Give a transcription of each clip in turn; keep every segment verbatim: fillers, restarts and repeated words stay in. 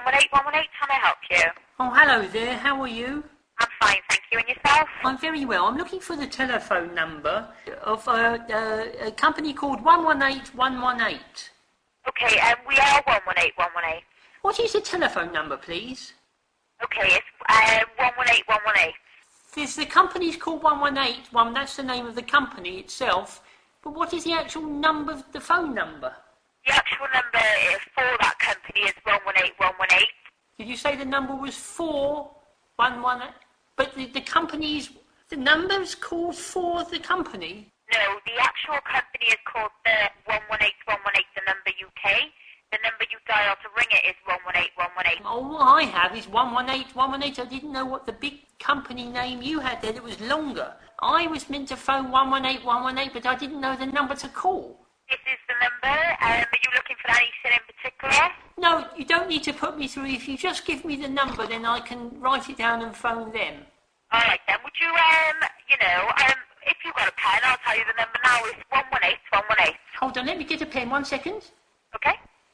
one eight one one eight. How may I help you? Oh, hello there. How are you? I'm fine, thank you. And yourself? I'm very well. I'm looking for the telephone number of uh, uh, a company called one one eight one one eight. Okay, um, we are one one eight one one eight. What is the telephone number, please? Okay, it's um, one one eight one one eight. There's the company's called one one eight one. That's the name of the company itself. But what is the actual number, the phone number? The actual number is for that company is one one eight one one eight. Did you say the number was four one one eight? But the, the company's, the number's called for the company? No, the actual company is called the one one eight one one eight, the number U K. The number you dial to ring it is one one eight one one eight. Oh, what I have is one one eight one one eight. I didn't know what the big company name you had there that was longer. I was meant to phone one one eight one one eight, but I didn't know the number to call. This is the number. Um, are you looking for anything in particular? No, you don't need to put me through. If you just give me the number, then I can write it down and phone them. All right, then. Would you, um, you know, um, if you've got a pen, I'll tell you the number now. It's one one eight one one eight. Hold on, let me get a pen. One second. Okay.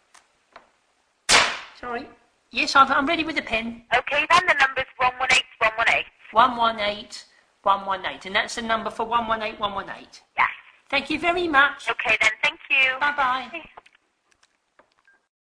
Sorry. Yes, I'm, I'm ready with a pen. Okay, then. The number's one one eight one one eight. one one eight one one eight. And that's the number for one one eight one one eight. Yes. Thank you very much. Okay, then. Thank you. Bye-bye. Okay.